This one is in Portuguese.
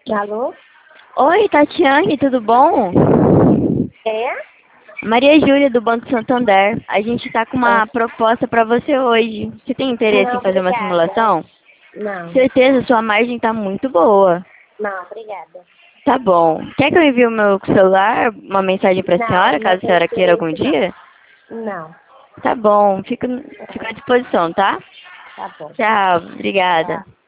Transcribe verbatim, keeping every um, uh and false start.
Alô? Oi, Tatiane, tudo bom? É? Maria Júlia, do Banco Santander. A gente está com Ah, uma proposta para você hoje. Você tem interesse não, em fazer uma obrigada. simulação? Não, Certeza, sua margem está muito boa. não, obrigada. Tá bom. Quer que eu envie o meu celular, uma mensagem para a Não, senhora, não caso a tem senhora queira algum interesse, não. dia? Não, Tá bom, fico, fico à disposição, tá? tá bom. Tchau, obrigada. Tá.